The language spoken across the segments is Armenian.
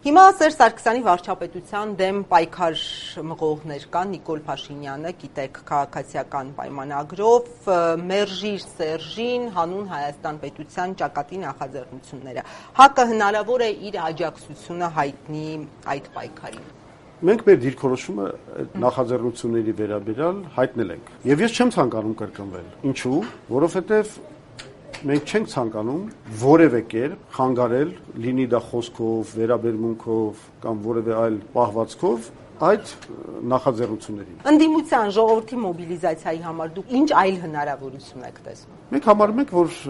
Հիմա Սերժ Սարգսյանի վարչապետության դեմ պայքար մղողներ կան, Նիկոլ Փաշինյանը, գիտեք, քաղաքացիական պայմանագրով, մերժիր Սերժին, հանուն Հայաստան պետության ճակատի նախաձեռնությունները։ ՀԱԿ-ը հնարավոր է իր աջակցությունը հայտնի այդ պայքարին։ Մենք մեր դիրքորոշումը նախաձեռնությունների վերաբերյալ հայտնել ենք։ Եվ ես չեմ ցանկանում կրկնվել։ Ինչու՞, որովհետև մենք չենք ցանկանում որևէ կերպ խանգարել, լինի դա խոսքով, վերաբերմունքով կամ որևէ այլ պահվածքով այդ նախաձեռնություններին։ Ընդդիմության ժողովրդի մոբիլիզացիայի համար դուք ինչ այլ հնարավորություն եք տեսնում։ Մենք համարում ենք, որ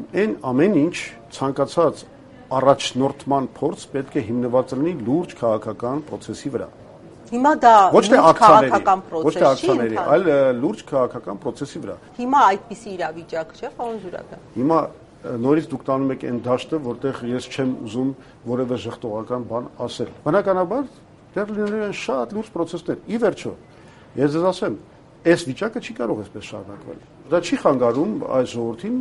ամեն ինչ ցանկացած առաջնորդման փորձ պետք է հիմնված լինի լուրջ քաղաքական process-ի վրա։ Հիմա դա քաղաքական process չի, այլ լուրջ քաղաքական process-ի վրա։ Հիմա այդպիսի իրավիճակ չէ, պարոն Զուրաբյան։ Հիմա նորից դուք տանում եք այն դաշտը, որտեղ ես չեմ ուզում որևէ ժխտողական բան ասել։ Բնականաբար դեռ լինելու են շատ լուրջ process-ներ։ Ի վերջո, ես ձեզ ասեմ, այս վիճակը չի կարող այսպես շարունակվել։ Դա չի խանգարում այս ժողովրդին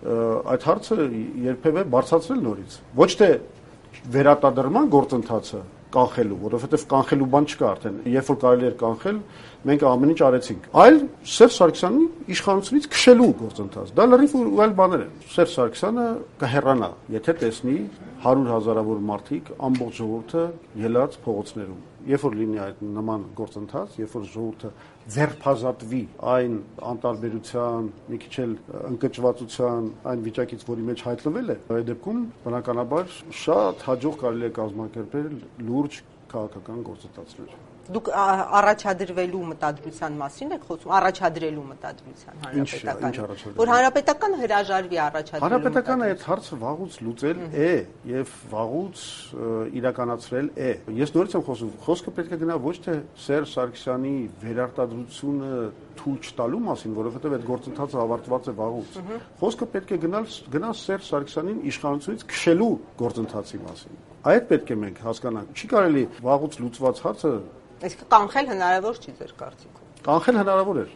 այդ հարցը երբևէ բարձրացնել նորից։ Ոչ թե վերարտադրման գործընթացը կանխելու, որովհետև կանխելու բան չկա արդեն։ Երբ որ կարելի էր կանխել, մենք ամեն ինչ արեցինք։ Այլ Սերժ Սարգսյանի իշխանությունից քշելու գործընթաց։ Դա լրիվ այլ բաներ են։ Սերժ Սարգսյանը կհեռանա, եթե տեսնի 100,000-ավոր մարդիկ ամբողջ ժողովուրդը ելած փողոցներում։ Երբ որ լինի այդ նման գործընթաց, երբ որ ժողովուրդը ձերբազատվի այն անտարբերության, մի քիչ էլ ընկճվածության, այն վիճակից, որի մեջ հայտնվել է, այդ դեպքում բնականաբար շատ հաջող կարելի է կազմակերպել լուրջ քաղաքական գործընթացներ։ Դուք առաջադրվելու մտադրության մասին եք խոսում, առաջադրելու մտադրության հանրապետական։ Որ հանրապետականը հրաժարվի առաջադրելու։ Հանրապետականը այդ հարցը վաղուց լուծել է եւ վաղուց իրականացրել է։ Ես նորից եմ խոսում, խոսքը պետք է գնա ոչ թե Սերժ Սարգսյանի վերարտադրությունը թույլ չտալու մասին, որովհետեւ այդ գործընթացը ավարտված է վաղուց։ Խոսքը պետք է գնա Սերժ Սարգսյանին իշխանությունից քշելու գործընթացի մասին։ Այդ պետք է մենք հասկանանք։ Չի կարելի վաղուց լուծված հարցը Իսկ կանխել հնարավոր չի ձեր կարծիքով։ Կանխել հնարավոր էր։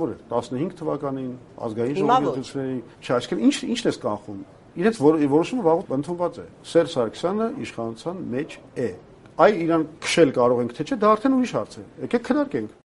15 թվականին ազգային ժողովրդությունների, չէ, այսինքն ինչն է կանխում։ Իրենց որոշումը վաղուց ընդունված է։ Սերժ Սարգսյանը իշխանության մեջ է։ Այ իրան քշել կարող ենք թե չէ, դա արդեն ուրիշ հարց է։ Եկեք քննարկենք։